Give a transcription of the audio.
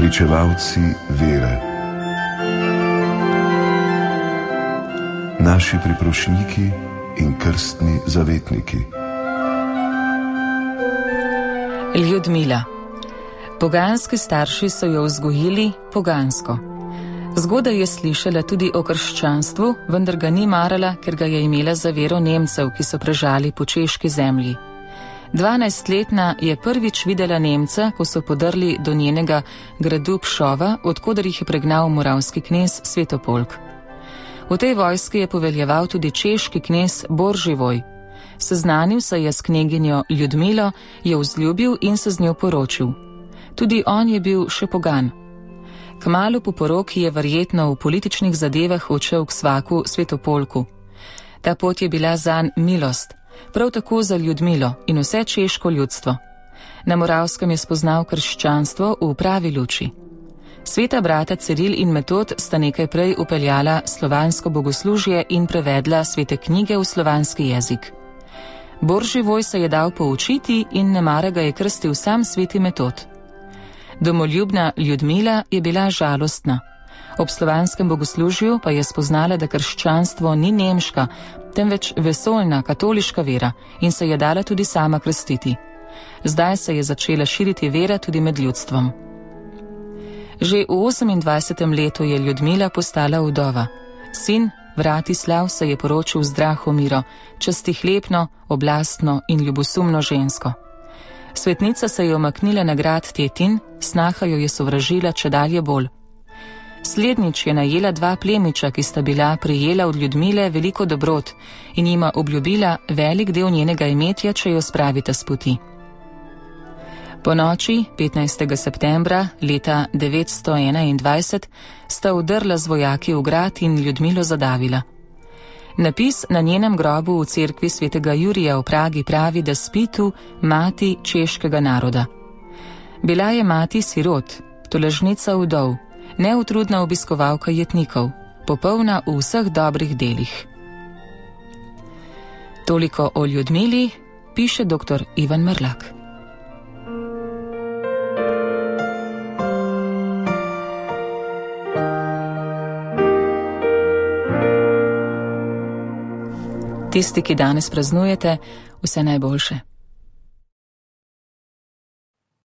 pričevalci vere, naši priprošniki in krstni zavetniki. Ljudmila. Poganski starši so jo vzgojili pogansko. Zgodaj je slišala tudi o krščanstvu, vendar ga ni marala, ker ga je imela za vero Nemcev, ki so prežali po češki zemlji. 12-letna je prvič videla Nemca, ko so podrli do njenega gradu Pšova, odkoder jih je pregnal moravski knez Svetopolk. V tej vojski je poveljeval tudi češki knez Borživoj. Seznanil se je s kneginjo Ljudmilo, jo vzljubil in se z njo poročil. Tudi on je bil še pogan. Kmalu po poroki je verjetno v političnih zadevah odšel k svaku Svetopolku. Ta pot je bila zanj milost, prav tako za Ljudmilo in vse češko ljudstvo. Na Moravskem je spoznal krščanstvo v pravi luči. Sveta brata Ciril in Metod sta nekaj prej upeljala slovansko bogoslužje in prevedla svete knjige v slovanski jezik. Borživoj se je dal poučiti in nemara ga je krstil sam sveti Metod. Domoljubna Ljudmila je bila žalostna. Ob slovanskem bogoslužju pa je spoznala, da krščanstvo ni nemška, temveč vesoljna katoliška vera in se je dala tudi sama krstiti. Zdaj se je začela širiti vera tudi med ljudstvom. Že v 28. letu je Ljudmila postala vdova. Sin Vratislav se je poročil z Drahomiro, častihlepno, oblastno in ljubosumno žensko. Svetnica se je omaknila na grad Tetin, snaha jo je sovražila čedalje bolj. Slednjič je najela 2 plemiča, ki sta bila prejela od Ljudmile veliko dobrot in jima obljubila velik del njenega imetja, če jo spravita s poti. Po noči 15. septembra leta 921 sta vdrla z vojaki v grad in Ljudmilo zadavila. Napis na njenem grobu v cerkvi svetega Jurija v Pragi pravi, da spi tu mati češkega naroda. Bila je mati sirot, tolažnica vdov, neutrudna obiskovalka jetnikov, popolna v vseh dobrih delih. Toliko o Ljudmili, piše dr. Ivan Mrlak. Tisti, ki danes praznujete, vse najboljše.